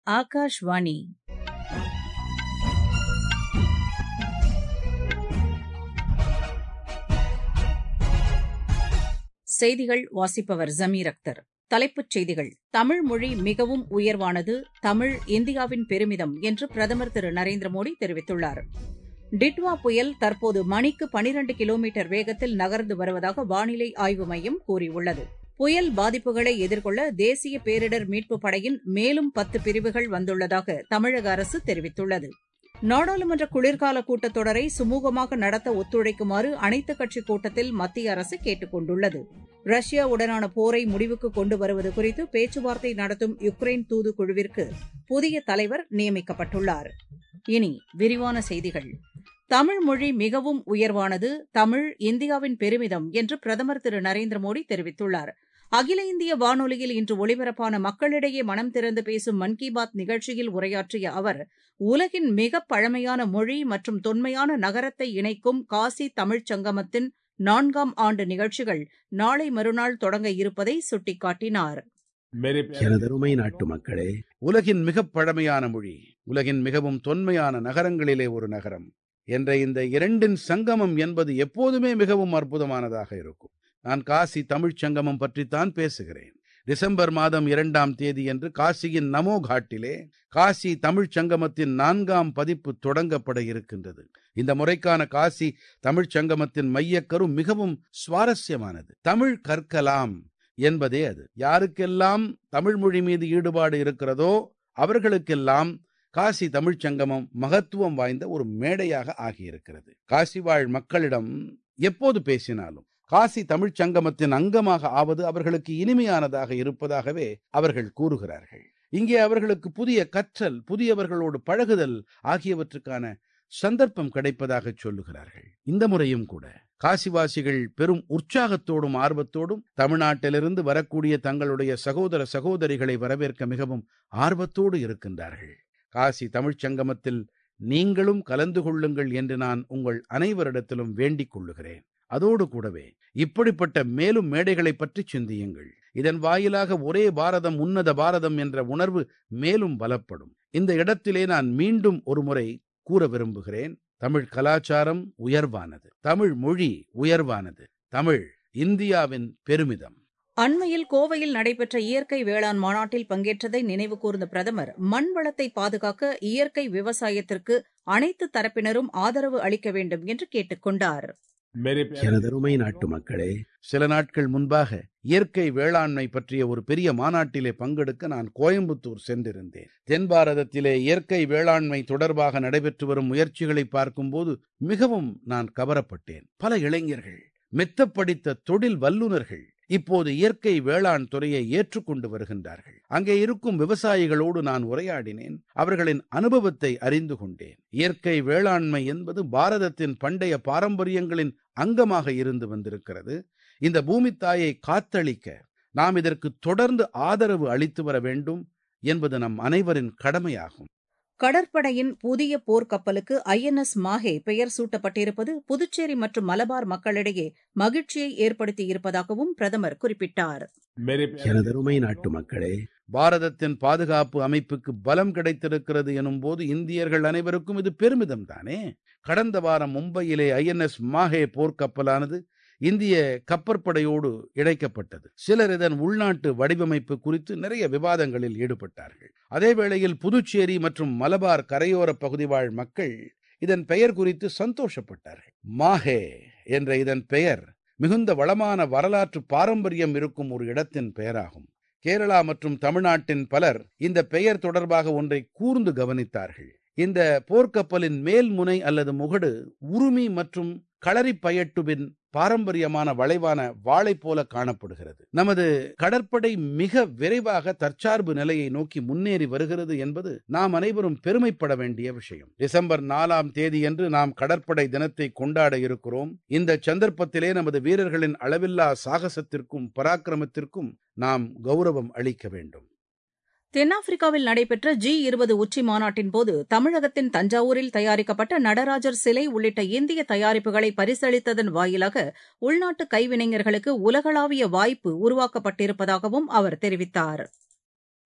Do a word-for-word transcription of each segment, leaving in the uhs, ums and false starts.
ஆகாஷ்வாணி செய்திகள் வாசிப்பவர் ஜமீர் அக்தர். தலைப்புச் செய்திகள். தமிழ் மொழி மிகவும் உயர்வானது, தமிழ் இந்தியாவின் பெருமிதம் என்று பிரதமர் திரு நரேந்திர மோடி தெரிவித்துள்ளார். டிட்வா புயல் தற்போது மணிக்கு பனிரண்டு கிலோமீட்டர் வேகத்தில் நகர்ந்து வருவதாக வானிலை ஆய்வு மையம் கூறியுள்ளது. புயல் பாதிப்புகளை எதிர்கொள்ள தேசிய பேரிடர் மீட்புப் படையின் மேலும் பத்து பிரிவுகள் வந்துள்ளதாக தமிழக அரசு தெரிவித்துள்ளது. நாடாளுமன்ற குளிர்கால கூட்டத்தொடரை சுமூகமாக நடத்த ஒத்துழைக்குமாறு அனைத்துக் கட்சிக் கூட்டத்தில் மத்திய அரசு கேட்டுக் கொண்டுள்ளது. ரஷ்யாவுடனான போரை முடிவுக்கு கொண்டு வருவது குறித்து பேச்சுவார்த்தை நடத்தும் யுக்ரைன் தூதுக்குழுவிற்கு புதிய தலைவர் நியமிக்கப்பட்டுள்ளார். இனி விரிவான செய்திகள். தமிழ் மொழி மிகவும் உயர்வானது, தமிழ் இந்தியாவின் பெருமிதம் என்று பிரதமர் திரு நரேந்திர மோடி தெரிவித்துள்ளார். அகில இந்திய வானொலியில் இன்று ஒலிபரப்பான மக்களிடையே மனம் திறந்து பேசும் மன் கி பாத் நிகழ்ச்சியில் உரையாற்றிய அவர், உலகின் மிகப் பழமையான மொழி மற்றும் தொன்மையான நகரத்தை இணைக்கும் காசி தமிழ்ச் சங்கமத்தின் நான்காம் ஆண்டு நிகழ்ச்சிகள் நாளை மறுநாள் தொடங்க இருப்பதை சுட்டிக்காட்டினார். எனதருமை நாட்டு மக்களே, உலகின் மிகப் பழமையான மொழி, உலகின் மிகவும் தொன்மையான நகரங்களிலே ஒரு நகரம் என்ற இந்த இரண்டின் சங்கமம் என்பது எப்போதுமே மிகவும் அற்புதமானதாக இருக்கும். நான் காசி தமிழ்ச் சங்கமம் பற்றித்தான் பேசுகிறேன். டிசம்பர் மாதம் இரண்டாம் தேதியன்று காசியின் நமோ காட்டிலே காசி தமிழ்ச் சங்கமத்தின் நான்காம் பதிப்பு தொடங்கப்பட இருக்கின்றது. இந்த முறைக்கான காசி தமிழ்ச் சங்கமத்தின் மையக்கரு மிகவும் சுவாரஸ்யமானது. தமிழ் கற்கலாம் என்பதே அது. யாருக்கெல்லாம் தமிழ் மொழி மீது ஈடுபாடு இருக்கிறதோ அவர்களுக்கெல்லாம் காசி தமிழ்ச் சங்கமம் மகத்துவம் வாய்ந்த ஒரு மேடையாக ஆகியிருக்கிறது. காசி வாழ் மக்களிடம் எப்போது பேசினாலும் காசி தமிழ்ச் சங்கமத்தின் அங்கமாக ஆவது அவர்களுக்கு இனிமையானதாக இருப்பதாகவே அவர்கள் கூறுகிறார்கள். இங்கே அவர்களுக்கு புதிய கற்றல், புதியவர்களோடு பழகுதல் ஆகியவற்றுக்கான சந்தர்ப்பம் கிடைப்பதாக சொல்லுகிறார்கள். இந்த முறையும் கூட காசிவாசிகள் பெரும் உற்சாகத்தோடும் ஆர்வத்தோடும் தமிழ்நாட்டிலிருந்து வரக்கூடிய தங்களுடைய சகோதர சகோதரிகளை வரவேற்க மிகவும் ஆர்வத்தோடு இருக்கின்றார்கள். காசி தமிழ்ச் சங்கமத்தில் நீங்களும் கலந்து கொள்ளுங்கள் என்று நான் உங்கள் அனைவரிடத்திலும் வேண்டிக் கொள்ளுகிறேன். அதோடு கூடவே இப்படிப்பட்ட மேலும் மேடைகளை பற்றி சிந்தியுங்கள். இதன் வாயிலாக ஒரே பாரதம் உன்னத பாரதம் என்ற உணர்வு மேலும் பலப்படும். இந்த இடத்திலே நான் மீண்டும் ஒரு முறை கூற விரும்புகிறேன். தமிழ் கலாச்சாரம் உயர்வானது, தமிழ் மொழி உயர்வானது, தமிழ் இந்தியாவின் பெருமிதம். அண்மையில் கோவையில் நடைபெற்ற இயற்கை வேளாண் மாநாட்டில் பங்கேற்றதை நினைவு கூர்ந்த பிரதமர், மண் வளத்தை பாதுகாக்க இயற்கை விவசாயத்திற்கு அனைத்து தரப்பினரும் ஆதரவு அளிக்க வேண்டும் என்று கேட்டுக் கொண்டார். எனதருமை நாட்டு மக்களே, சில நாட்கள் முன்பாக இயற்கை வேளாண்மை பற்றிய ஒரு பெரிய மாநாட்டிலே பங்கெடுக்க நான் கோயம்புத்தூர் சென்றிருந்தேன். தென் பாரதத்திலே இயற்கை வேளாண்மை தொடர்பாக நடைபெற்று வரும் முயற்சிகளை பார்க்கும்போது மிகவும் நான் கவரப்பட்டேன். பல இளைஞர்கள், மெத்தப் படித்த தொழில் வல்லுநர்கள் இப்போது இயற்கை வேளாண் துறையை ஏற்றுக்கொண்டு வருகின்றார்கள். அங்கே இருக்கும் விவசாயிகளோடு நான் உரையாடினேன். அவர்களின் அனுபவத்தை அறிந்து கொண்டேன். இயற்கை வேளாண்மை என்பது பாரதத்தின் பண்டைய பாரம்பரியங்களின் அங்கமாக இருந்து வந்திருக்கிறது. இந்த பூமித்தாயை காத்தளிக்க நாம் இதற்கு தொடர்ந்து ஆதரவு அளித்து வர வேண்டும் என்பது நம் அனைவரின் கடமையாகும். கடற்படையின் புதிய போர்க்கப்பலுக்கு ஐ என் எஸ் மாஹே பெயர் சூட்டப்பட்டிருப்பது புதுச்சேரி மற்றும் மலபார் மக்களிடையே மகிழ்ச்சியை ஏற்படுத்தியிருப்பதாகவும் பிரதமர் குறிப்பிட்டார். எனதருமை நாட்டு மக்களே, பாரதத்தின் பாதுகாப்பு அமைப்புக்கு பலம் கிடைத்திருக்கிறது எனும் போது இந்தியர்கள் அனைவருக்கும் இது பெருமிதம் தானே. கடந்த வாரம் மும்பையிலே ஐ என் எஸ் மாஹே போர்க்கப்பலானது இந்திய கப்பற்படையோடு இணைக்கப்பட்டது. சிலர் இதன் உள்நாட்டு வடிவமைப்பு குறித்து நிறைய விவாதங்களில் ஈடுபட்டார்கள். அதே வேளையில் புதுச்சேரி மற்றும் மலபார் கரையோர பகுதி வாழ் மக்கள் இதன் பெயர் குறித்து சந்தோஷப்பட்டார்கள். மாஹே என்ற இதன் பெயர் மிகுந்த வளமான வரலாற்று பாரம்பரியம் இருக்கும் ஒரு இடத்தின் பெயராகும். கேரளா மற்றும் தமிழ்நாட்டின் பலர் இந்த பெயர் தொடர்பாக ஒன்றை கூர்ந்து கவனித்தார்கள். இந்த போர்க்கப்பலின் மேல் முனை அல்லது முகடு உருமி மற்றும் களரிப்பயட்டுவின் பாரம்பரியமான வளைவான வாளை போல காணப்படுகிறது. நமது கடற்படை மிக விரைவாக தற்சார்பு நிலையை நோக்கி முன்னேறி வருகிறது என்பது நாம் அனைவரும் பெருமைப்பட வேண்டிய விஷயம். டிசம்பர் நாலாம் தேதியன்று நாம் கடற்படை தினத்தை கொண்டாட இருக்கிறோம். இந்த சந்தர்ப்பத்திலே நமது வீரர்களின் அளவில்லா சாகசத்திற்கும் பராக்கிரமத்திற்கும் நாம் கௌரவம் அளிக்க வேண்டும். தென்னாப்பிரிக்காவில் நடைபெற்ற ஜி இருபது உச்சி மாநாட்டின் போது தமிழகத்தின் தஞ்சாவூரில் தயாரிக்கப்பட்ட நடராஜர் சிலை உள்ளிட்ட இந்திய தயாரிப்புகளை பரிசளித்ததன் வாயிலாக உள்நாட்டு கைவினைஞர்களுக்கு உலகளாவிய வாய்ப்பு உருவாக்கப்பட்டிருப்பதாகவும் அவர் தெரிவித்தார்.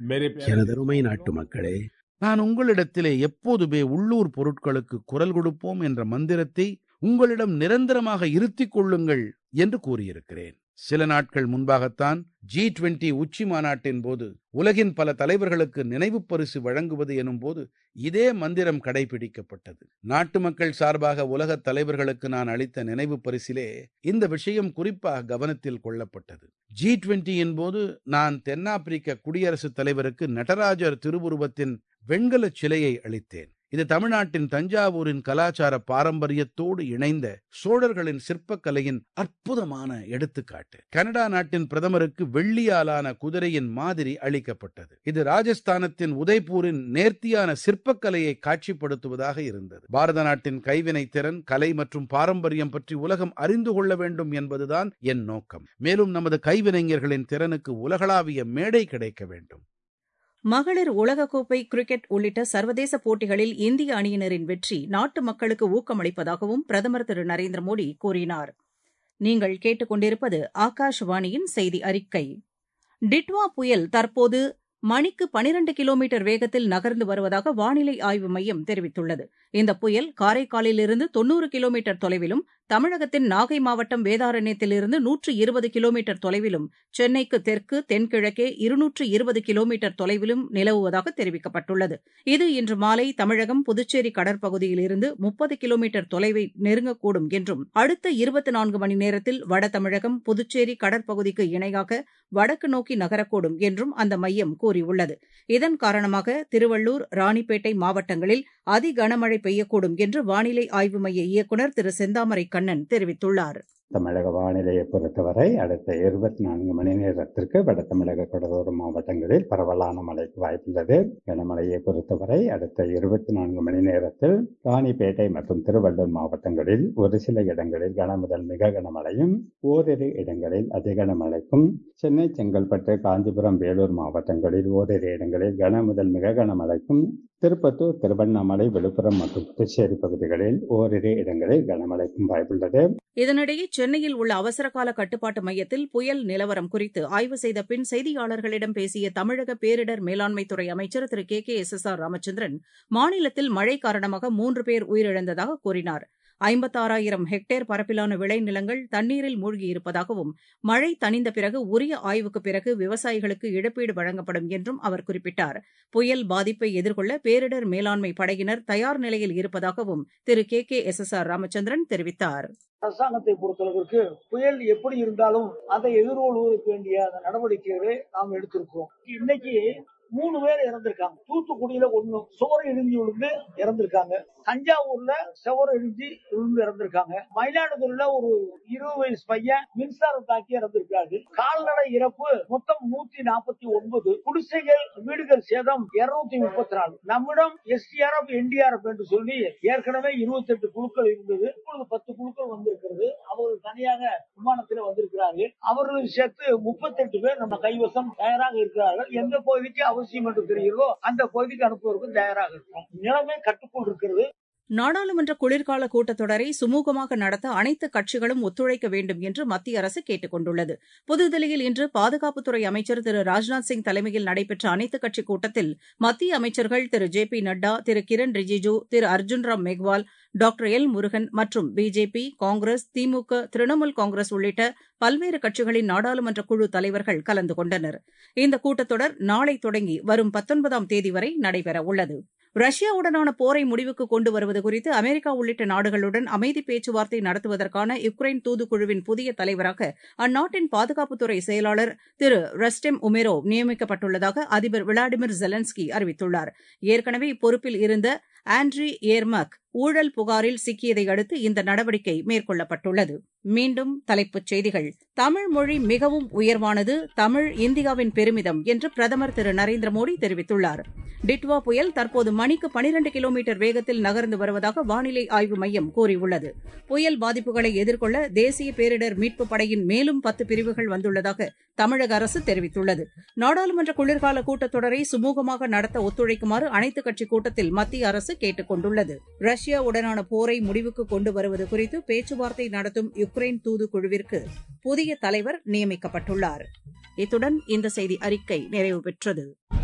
எனதருமை நாட்டு மக்களே, நான் உங்களிடத்திலே எப்போதுமே உள்ளூர் பொருட்களுக்கு குரல் கொடுப்போம் என்ற மந்திரத்தை உங்களிடம் நிரந்தரமாக இருத்திக் கொள்ளுங்கள் என்று கூறியிருக்கிறேன். சில நாட்கள் முன்பாகத்தான் ஜி இருபது உச்சி மாநாட்டின் போது உலகின் பல தலைவர்களுக்கு நினைவு பரிசு வழங்குவது எனும் போது இதே மந்திரம் கடைபிடிக்கப்பட்டது. நாட்டு மக்கள் சார்பாக உலகத் தலைவர்களுக்கு நான் அளித்த நினைவு பரிசிலே இந்த விஷயம் குறிப்பாக கவனத்தில் கொள்ளப்பட்டது. ஜி இருபதின் போது நான் தென்னாப்பிரிக்க குடியரசுத் தலைவருக்கு நடராஜர் திருவுருவத்தின் வெண்கலச் சிலையை அளித்தேன். இது தமிழ்நாட்டின் தஞ்சாவூரின் கலாச்சார பாரம்பரியத்தோடு இணைந்த சோழர்களின் சிற்பக்கலையின் அற்புதமான எடுத்துக்காட்டு. கனடா நாட்டின் பிரதமருக்கு வெள்ளியாலான குதிரையின் மாதிரி அளிக்கப்பட்டது. இது ராஜஸ்தானத்தின் உதய்பூரின் நேர்த்தியான சிற்பக்கலையை காட்சிப்படுத்துவதாக இருந்தது. பாரத நாட்டின் கைவினை திறன், கலை மற்றும் பாரம்பரியம் பற்றி உலகம் அறிந்து கொள்ள வேண்டும் என்பதுதான் என் நோக்கம். மேலும் நமது கைவினைஞர்களின் திறனுக்கு உலகளாவிய மேடை கிடைக்க வேண்டும். மகளிர் உலகக்கோப்பை கிரிக்கெட் உள்ளிட்ட சர்வதேச போட்டிகளில் இந்திய அணியினரின் வெற்றி நாட்டு மக்களுக்கு ஊக்கமளிப்பதாகவும் பிரதமர் திரு நரேந்திர மோடி கூறினார். நீங்கள் கேட்டுக் கொண்டிருப்பது ஆகாஷவாணியின் செய்தி அறிக்கை. டிட்வா புயல் தற்போது மணிக்கு பனிரண்டு கிலோமீட்டர் வேகத்தில் நகர்ந்து வருவதாக வானிலை ஆய்வு மையம் தெரிவித்துள்ளது. இந்த புயல் காரைக்காலிலிருந்து தொன்னூறு கிலோமீட்டர் தொலைவிலும், தமிழகத்தின் நாகை மாவட்டம் வேதாரண்யத்திலிருந்து நூற்று இருபது கிலோமீட்டர் தொலைவிலும், சென்னைக்கு தெற்கு தென்கிழக்கே இருநூற்று இருபது கிலோமீட்டர் தொலைவிலும் நிலவுவதாக தெரிவிக்கப்பட்டுள்ளது. இது இன்று மாலை தமிழகம், புதுச்சேரி கடற்பகுதியிலிருந்து முப்பது கிலோமீட்டர் தொலைவை நெருங்கக்கூடும் என்றும், அடுத்த இருபத்தி நான்கு மணி நேரத்தில் வட தமிழகம், புதுச்சேரி கடற்பகுதிக்கு இணையாக வடக்கு நோக்கி நகரக்கூடும் என்றும் அந்த மையம் கூறியுள்ளது. இதன் காரணமாக திருவள்ளூர், ராணிப்பேட்டை மாவட்டங்களில் அதி கனமழை பெய்யக்கூடும் என்று வானிலை ஆய்வு மைய இயக்குநர் திரு செந்தாமரை கண்ணன் தெரிவித்துள்ளார். தமிழக வானிலையை பொறுத்தவரை அடுத்த இருபத்தி நான்கு மணி நேரத்திற்கு வட தமிழக கடலோர மாவட்டங்களில் பரவலான மழைக்கு வாய்ப்புள்ளது. கனமழையை பொறுத்தவரை அடுத்த இருபத்தி நான்கு மணி நேரத்தில் ராணிப்பேட்டை மற்றும் திருவள்ளூர் மாவட்டங்களில் ஒரு சில இடங்களில் கன முதல் மிக கனமழையும், ஓரிரு இடங்களில் அதி கனமழைக்கும், சென்னை, செங்கல்பட்டு, காஞ்சிபுரம், வேலூர் மாவட்டங்களில் ஓரிரு இடங்களில் கன முதல் மிக கனமழைக்கும், திருப்பத்தூர், திருவண்ணாமலை, விழுப்புரம் மற்றும் புதுச்சேரி பகுதிகளில் ஓரிரு இடங்களில் கனமழைக்கும் வாய்ப்புள்ளது. இதனிடையே சென்னையில் உள்ள அவசரகால கட்டுப்பாட்டு மையத்தில் புயல் நிலவரம் குறித்து ஆய்வு செய்த பின் செய்தியாளர்களிடம் பேசிய தமிழக பேரிடர் மேலாண்மைத்துறை அமைச்சர் திரு K K S S R Ramachandran, மாநிலத்தில் மழை காரணமாக மூன்று பேர் உயிரிழந்ததாக கூறினார். ஐம்பத்தாறாயிரம் ஹெக்டேர் பரப்பிலான விளைநிலங்கள் தண்ணீரில் மூழ்கியிருப்பதாகவும், மழை தணிந்த பிறகு உரிய ஆய்வுக்கு பிறகு விவசாயிகளுக்கு இழப்பீடு வழங்கப்படும் என்றும் அவர் குறிப்பிட்டார். புயல் பாதிப்பை எதிர்கொள்ள பேரிடர் மேலாண்மை படையினர் தயார் நிலையில் இருப்பதாகவும் திரு K K S S R Ramachandran தெரிவித்தார். அரசாங்கத்தை பொறுத்தளவிற்கு புயல் எப்படி இருந்தாலும் அதை எதிர்கொள்வதற்கு வேண்டிய அந்த நடவடிக்கைகளை நாம் எடுத்திருக்கிறோம். இன்னைக்கு மூணு பேர் இறந்திருக்காங்க. தூத்துக்குடியில ஒண்ணு சுவர் இடிஞ்சு விழுந்து இறந்திருக்காங்க. தஞ்சாவூர்ல சுவர் இடிஞ்சு விழுந்து இறந்திருக்காங்க. மயிலாடுதுறையில ஒரு இருபது வயசு பையன் மின்சாரம் தாக்கி இறந்திருக்காரு. கால்நடை இறப்பு மொத்தம் நூத்தி நாற்பத்தி ஒன்பது. குடிசைகள், வீடுகள் சேதம் இருநூத்தி முப்பத்தி நாலு. நம்மிடம் எஸ்டிஆர்எஃப், என்டிஆர்எஃப் என்று சொல்லி ஏற்கனவே இருபத்தி எட்டு குழுக்கள் இருந்தது. இப்பொழுது பத்து குழுக்கள் வந்திருக்கிறது. அவர்கள் தனியாக விமானத்தில் வந்திருக்கிறார்கள். அவர்களுக்கு சேர்த்து முப்பத்தி எட்டு பேர் நம்ம கைவசம் தயாராக இருக்கிறார்கள். எந்த பகுதிக்கு அவசியம் என்று தெரிகிறதோ அந்த பகுதிக்கு அனுப்புவதற்கு தயாராக இருக்கும். நிலைமை கட்டுக்குள் இருக்கிறது. நாடாளுமன்ற குளிர்கால கூட்டத்தொடரை சுமூகமாக நடத்த அனைத்து கட்சிகளும் ஒத்துழைக்க வேண்டும் என்று மத்திய அரசு கேட்டுக் கொண்டுள்ளது. புதுதில்லியில் இன்று பாதுகாப்புத்துறை அமைச்சர் திரு ராஜ்நாத் சிங் தலைமையில் நடைபெற்ற அனைத்துக் கட்சிக் கூட்டத்தில் மத்திய அமைச்சர்கள் திரு ஜே பி நட்டா, திரு கிரண் ரிஜிஜூ, திரு அர்ஜுன் ராம் மெக்வால், டாக்டர் எல் முருகன் மற்றும் BJP, Congress, DMK, Trinamool Congress உள்ளிட்ட பல்வேறு கட்சிகளின் நாடாளுமன்ற குழு தலைவர்கள் கலந்து கொண்டனர். இந்த கூட்டத்தொடர் நாளை தொடங்கி வரும் பத்தொன்பதாம் தேதி வரை நடைபெறவுள்ளது. ரஷ்யாவுடனான போரை முடிவுக்கு கொண்டு வருவது குறித்து அமெரிக்கா உள்ளிட்ட நாடுகளுடன் அமைதி பேச்சுவார்த்தை நடத்துவதற்கான யுக்ரைன் தூதுக்குழுவின் புதிய தலைவராக அந்நாட்டின் பாதுகாப்புத்துறை செயலாளர் திரு ரஸ்டெம் உமேரோவ் நியமிக்கப்பட்டுள்ளதாக அதிபர் விளாடிமிர் ஜெலன்ஸ்கி அறிவித்துள்ளார். ஏற்கனவே இப்பொறுப்பில் இருந்த ஆண்ட்ரி ஏர்மக் ஊழல் புகாரில் சிக்கியதை அடுத்து இந்த நடவடிக்கை மேற்கொள்ளப்பட்டுள்ளது. மீண்டும் தலைப்புச் செய்திகள். தமிழ் மொழி மிகவும் உயர்வானது, தமிழ் இந்தியாவின் பெருமிதம் என்று பிரதமர் திரு நரேந்திர மோடி தெரிவித்துள்ளார். டிட்வா புயல் தற்போது மணிக்கு பனிரண்டு கிலோமீட்டர் வேகத்தில் நகர்ந்து வருவதாக வானிலை ஆய்வு மையம் கூறியுள்ளது. புயல் பாதிப்புகளை எதிர்கொள்ள தேசிய பேரிடர் மீட்புப் படையின் மேலும் பத்து பிரிவுகள் வந்துள்ளதாக தமிழக அரசு தெரிவித்துள்ளது. நாடாளுமன்ற குளிர்கால கூட்டத்தொடரை சுமூகமாக நடத்த ஒத்துழைக்குமாறு அனைத்துக் கட்சிக் கூட்டத்தில் மத்திய அரசு கேட்டுக் கொண்டுள்ளது. ரஷ்யாவுடனான போரை முடிவுக்கு கொண்டு வருவது குறித்து பேச்சுவார்த்தை நடத்தும் யுக்ரைன் தூதுக்குழுவிற்கு புதிய தலைவர் நியமிக்கப்பட்டுள்ளார். இத்துடன் இந்த செய்தி அறிக்கை நிறைவு பெற்றது.